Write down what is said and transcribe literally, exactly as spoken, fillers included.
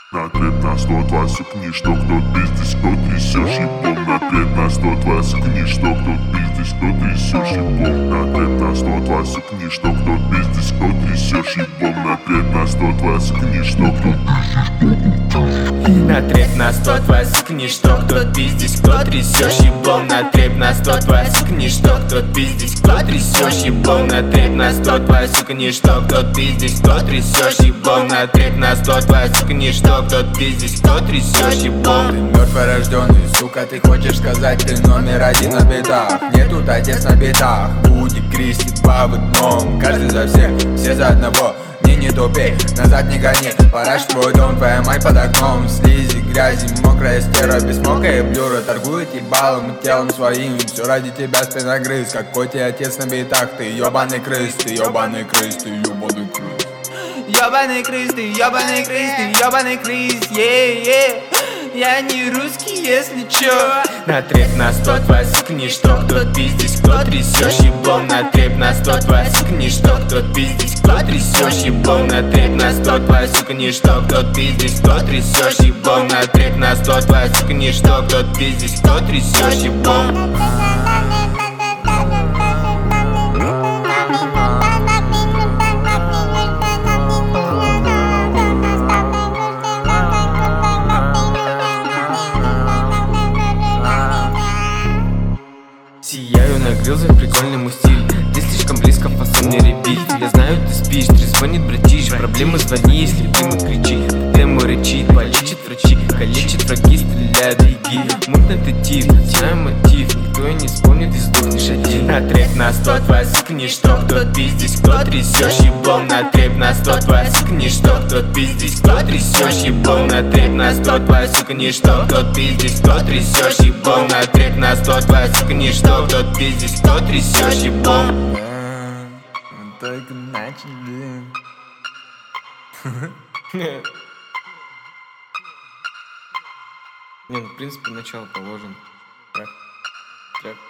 На треп на сто двадцать что кто пиздец, кто трясешь еблом. На треп на сто двадцать что кто пиздец, кто трясешь еблом. На треп на сто двадцать что кто пиздец, кто трясешь еблом. На треп на сто двадцать что кто На треп на сто двадцать что кто пиздец, кто трясешь еблом. На треп на сто двадцать что кто пиздец, кто трясешь еблом. На треп на сто двадцать что кто пиздец, кто трясешь еблом. На треп на сто двадцать что кто пиздец, кто трясешь еблом. Ты мертворожденный, сука, ты хочешь сказать, ты номер один на битах. Не тут отец на битах, Уди, Кристи, два в одном. Каждый за всех, все за одного. Не, не тупей, назад не гони. Параш твой дом, твоя мать под окном. Слизи, грязи, мокрая стера, бессмокая блюра. Торгует ебалом и телом своим. Все ради тебя спина грыз. Какой ты отец на битах, ты ебаный крыс. Ты ебаный крыс, ты ебаный крыс. Ёбаный крыс, ты ёбаный крыс, ты ёбаный крыс, yeah, yeah. Я не русский, если чё. На треп на сто двадцать что кто пиздец, кто трясешь еблом. На треп на сто двадцать что кто пиздец, кто трясешь еблом. На треп на сто двадцать что кто пиздец, кто трясешь еблом. На треп на сто двадцать что кто пиздец, кто трясешь еблом. Сияю на грилзах, прикольный мой стиль. Ты слишком близко, фасон не ребит. Я знаю, ты спишь, трезвонит братиш. Проблемы звони, если прямо кричи. Демо рычит, полечит врачи. Калечит враги, стреляют беги. Мутно ты тип, теряю мотив. Никто и не вспомнит, и сдохнешь один. На треп на сто двадцать что кто пиздец, кто трясешь еблом. На треп на сто двадцать что кто пиздец, кто трясешь еблом. На треп на сто двадцать что кто пиздец, кто трясешь еблом. На треп на сто двадцать что кто пиздец, кто трясешь еблом. Мы только начали. Не, ну в принципе начало положено. Трек, трек.